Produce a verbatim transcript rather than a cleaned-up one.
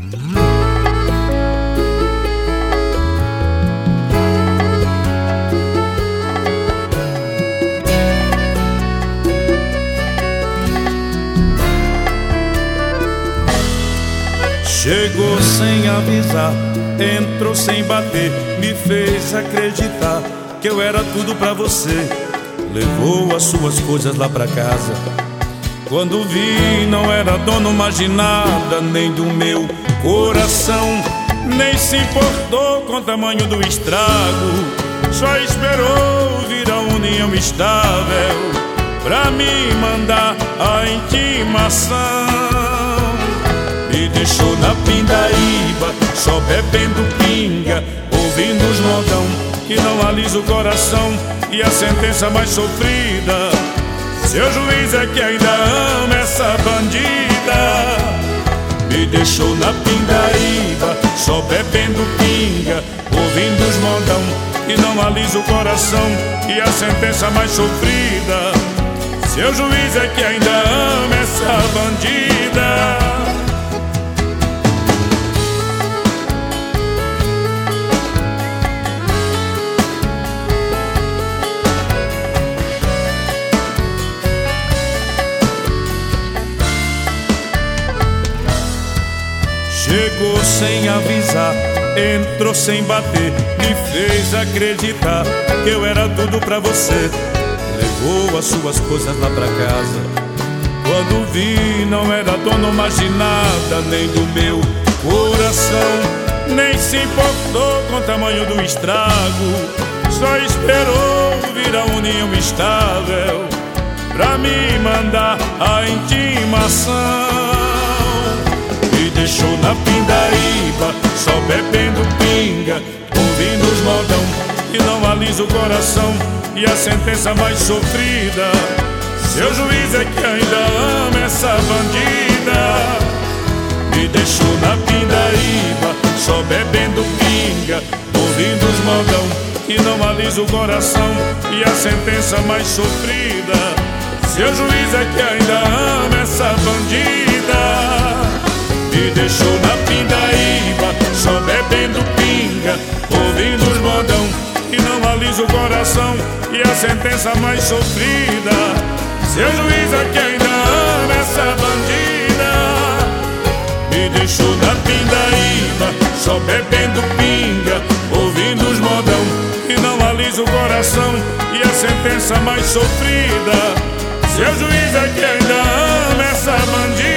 Chegou sem avisar, entrou sem bater, me fez acreditar que eu era tudo pra você. Levou as suas coisas lá pra casa. Quando vi, não era dono mais de nada, nem do meu coração. Nem se importou com o tamanho do estrago. Só esperou vir a união estável pra me mandar a intimação. Me deixou na pindaíba, só bebendo pinga, ouvindo os modão que não alisa o coração. E a sentença mais sofrida, seu juiz é que ainda ama essa bandida. Me deixou na pindaíba, só bebendo pinga, ouvindo os modão que não alisa o coração. E a sentença mais sofrida, seu juiz é que ainda ama essa bandida. Chegou sem avisar, entrou sem bater, me fez acreditar que eu era tudo pra você. Levou as suas coisas lá pra casa. Quando vi, não era dono mais de nada, nem do meu coração. Nem se importou com o tamanho do estrago. Só esperou vir a união estável pra me mandar a intimação. Me deixou na pindaíba, só bebendo pinga, ouvindo os modão que não alisa o coração. E a sentença mais sofrida, seu juiz é que ainda ama essa bandida. Me deixou na pindaíba, só bebendo pinga, ouvindo os modão que não alisa o coração. E a sentença mais sofrida, seu juiz é que ainda ama essa bandida. Me deixou na pindaíba, só bebendo pinga, ouvindo os modão que não alisa o coração. E a sentença mais sofrida, seu juiz é que ainda ama essa bandida. Me deixou na pindaíba, só bebendo pinga, ouvindo os modão que não alisa o coração. E a sentença mais sofrida, seu juiz é que ainda ama essa bandida.